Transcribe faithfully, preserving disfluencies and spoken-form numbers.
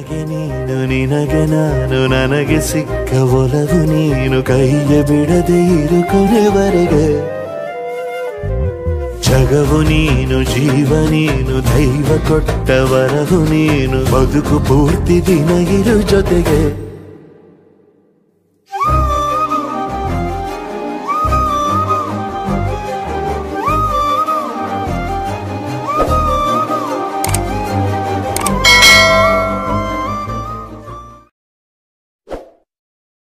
ನನಗೆ ನೀನು ನಿನಗೆ ನಾನು ನನಗೆ ಸಿಕ್ಕ ಒಲವು ನೀನು ಕೈಯ ಬಿಡದೆ ಇರು ಕೊನೆವರೆಗೆ ಜಗವು ನೀನು ಜೀವ ನೀನು ದೈವ ಕೊಟ್ಟ ವರವು ನೀನು ಬದುಕು ಪೂರ್ತಿ ದಿನ ಇರು ಜೊತೆಗೆ